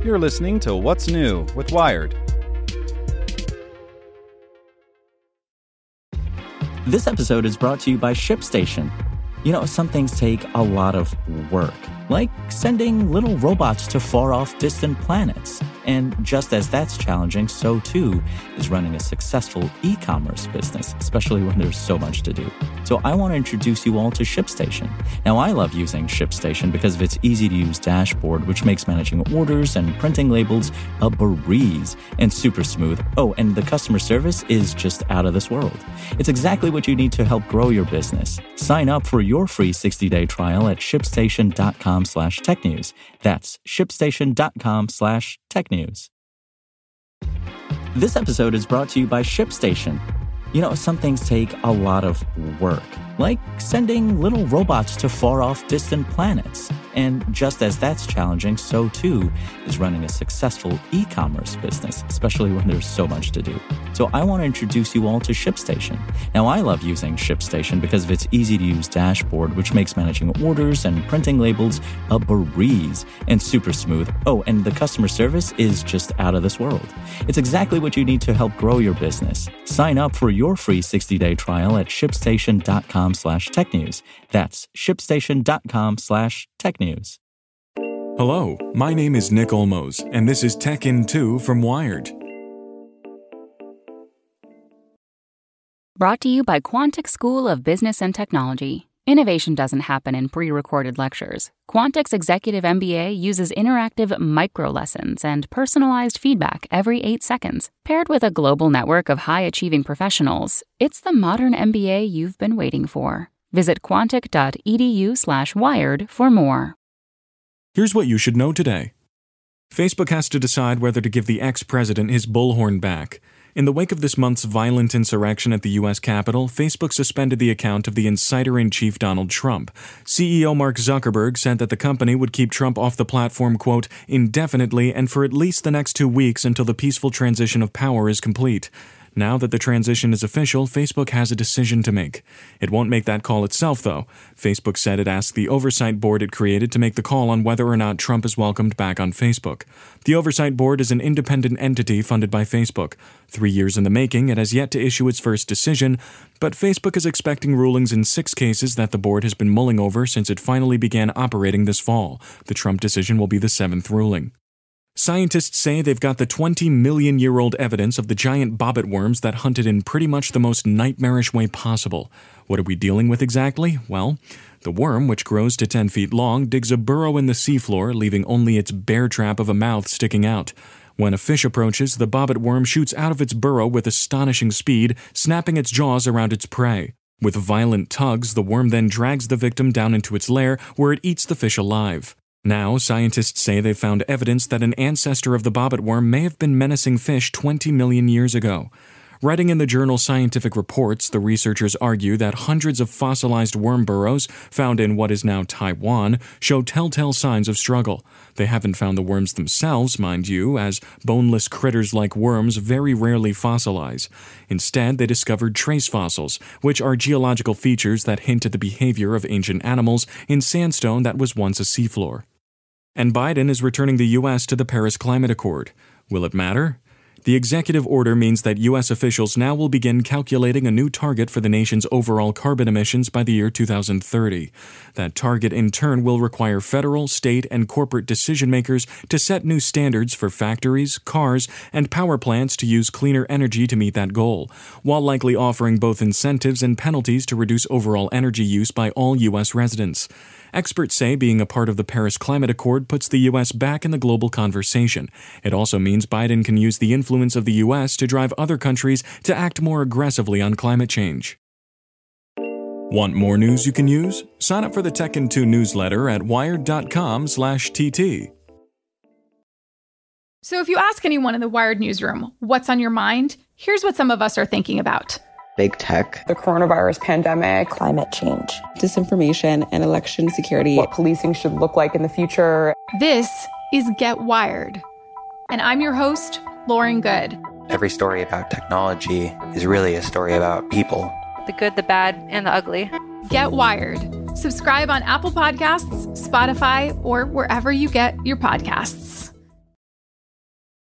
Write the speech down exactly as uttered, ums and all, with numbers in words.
You're listening to What's New with Wired. This episode is brought to you by ShipStation. You know, some things take a lot of work, like sending little robots to far-off distant planets. And just as that's challenging, so too is running a successful e-commerce business, especially when there's so much to do. So I want to introduce you all to ShipStation. Now, I love using ShipStation because of its easy-to-use dashboard, which makes managing orders and printing labels a breeze and super smooth. Oh, and the customer service is just out of this world. It's exactly what you need to help grow your business. Sign up for your free sixty-day trial at shipstation.com slash technews. That's shipstation.com slash technews. This episode is brought to you by ShipStation. You know, some things take a lot of work, like sending little robots to far-off distant planets. And just as that's challenging, so too is running a successful e-commerce business, especially when there's so much to do. So I want to introduce you all to ShipStation. Now, I love using ShipStation because of its easy-to-use dashboard, which makes managing orders and printing labels a breeze and super smooth. Oh, and the customer service is just out of this world. It's exactly what you need to help grow your business. Sign up for your free sixty-day trial at shipstation.com slash technews. That's shipstation.com slash technews. Hello, my name is Nick Olmos, and this is Tech In two from Wired. Brought to you by Quantic School of Business and Technology. Innovation doesn't happen in pre-recorded lectures. Quantic's Executive M B A uses interactive micro-lessons and personalized feedback every eight seconds. Paired with a global network of high-achieving professionals, it's the modern M B A you've been waiting for. Visit quantic.edu slash wired for more. Here's what you should know today. Facebook has to decide whether to give the ex-president his bullhorn back. In the wake of this month's violent insurrection at the U S Capitol, Facebook suspended the account of the insider-in-chief Donald Trump. C E O Mark Zuckerberg said that the company would keep Trump off the platform, quote, indefinitely and for at least the next two weeks until the peaceful transition of power is complete. Now that the transition is official, Facebook has a decision to make. It won't make that call itself, though. Facebook said it asked the oversight board it created to make the call on whether or not Trump is welcomed back on Facebook. The oversight board is an independent entity funded by Facebook. Three years in the making, it has yet to issue its first decision, but Facebook is expecting rulings in six cases that the board has been mulling over since it finally began operating this fall. The Trump decision will be the seventh ruling. Scientists say they've got the twenty million year old evidence of the giant bobbit worms that hunted in pretty much the most nightmarish way possible. What are we dealing with exactly? Well, the worm, which grows to ten feet long, digs a burrow in the seafloor, leaving only its bear trap of a mouth sticking out. When a fish approaches, the bobbit worm shoots out of its burrow with astonishing speed, snapping its jaws around its prey. With violent tugs, the worm then drags the victim down into its lair, where it eats the fish alive. Now, scientists say they've found evidence that an ancestor of the bobbit worm may have been menacing fish twenty million years ago. Writing in the journal Scientific Reports, the researchers argue that hundreds of fossilized worm burrows found in what is now Taiwan show telltale signs of struggle. They haven't found the worms themselves, mind you, as boneless critters like worms very rarely fossilize. Instead, they discovered trace fossils, which are geological features that hint at the behavior of ancient animals in sandstone that was once a seafloor. And Biden is returning the U S to the Paris Climate Accord. Will it matter? The executive order means that U S officials now will begin calculating a new target for the nation's overall carbon emissions by the year two thousand thirty. That target, in turn, will require federal, state, and corporate decision-makers to set new standards for factories, cars, and power plants to use cleaner energy to meet that goal, while likely offering both incentives and penalties to reduce overall energy use by all U S residents. Experts say being a part of the Paris Climate Accord puts the U S back in the global conversation. It also means Biden can use the influence of the U S to drive other countries to act more aggressively on climate change. Want more news you can use? Sign up for the Tech In two newsletter at wired.com slash TT. So if you ask anyone in the Wired newsroom what's on your mind, here's what some of us are thinking about. Big tech, the coronavirus pandemic, climate change, disinformation, and election security. What policing should look like in the future. This is Get Wired. And I'm your host, Lauren Good. Every story about technology is really a story about people. The good, the bad, and the ugly. Get Wired. Subscribe on Apple Podcasts, Spotify, or wherever you get your podcasts.